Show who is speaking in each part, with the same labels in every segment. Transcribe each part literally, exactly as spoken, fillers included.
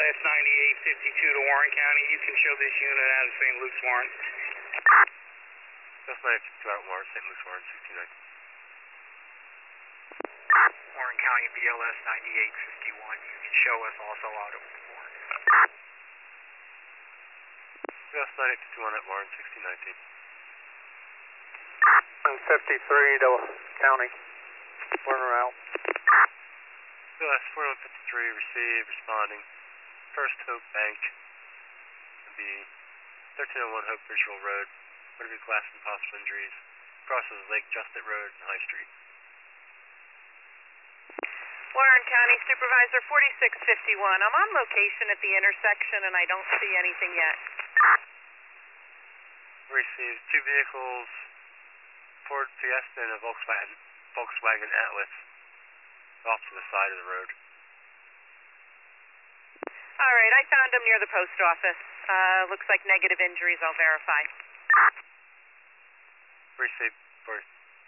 Speaker 1: S ninety-eight fifty-two to Warren County. You can show this unit out of Saint Luke's, Warren.
Speaker 2: B L S ninety-eight fifty-two out of Warren, Saint Luke's, Warren, sixteen nineteen.
Speaker 3: Warren County B L S ninety-eight fifty-one. You can show us also out of Warren.
Speaker 2: B L S ninety-eight fifty-one at Warren, sixteen nineteen.
Speaker 4: fifty-three to County. Warner out.
Speaker 2: B L S forty-one fifty-three, receive, responding. First Hope Bank. Would be thirteen oh one Hope Visual Road. Would be class and possible injuries. Crosses Lake Justit Road and High Street.
Speaker 5: Warren County Supervisor forty-six fifty-one. I'm on location at the intersection and I don't see anything yet.
Speaker 2: Receive two vehicles, Ford Fiesta and a Volkswagen, Volkswagen Atlas, off to the side of the road.
Speaker 5: All right, I found them near the post office. Uh, looks like negative injuries. I'll verify.
Speaker 2: Receive, first.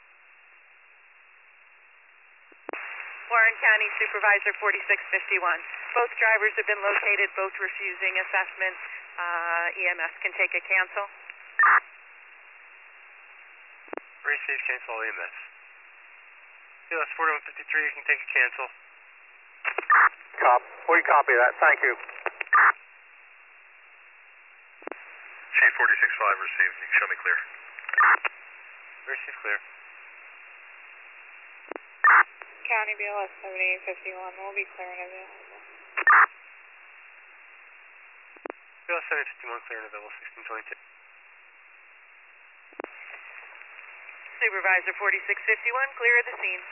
Speaker 5: Warren County Supervisor forty-six fifty-one. Both drivers have been located, both refusing assessment. Uh, E M S can take a cancel.
Speaker 2: Receive, cancel E M S. B L S forty-one fifty-three, you can take a cancel.
Speaker 4: Cop. We copy that. Thank you.
Speaker 2: Chief forty-six five, received. You can show me clear. Receive, clear.
Speaker 6: County B L S seventy-eight fifty-one will be clear and available.
Speaker 2: B L S seventy-eight fifty-one, clear and available, sixteen twenty-two.
Speaker 5: Supervisor forty-six fifty-one, clear of the scene.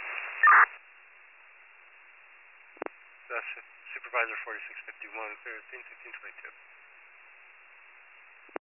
Speaker 2: That's Supervisor forty-six fifty-one, clear of the scene, sixteen twenty-two.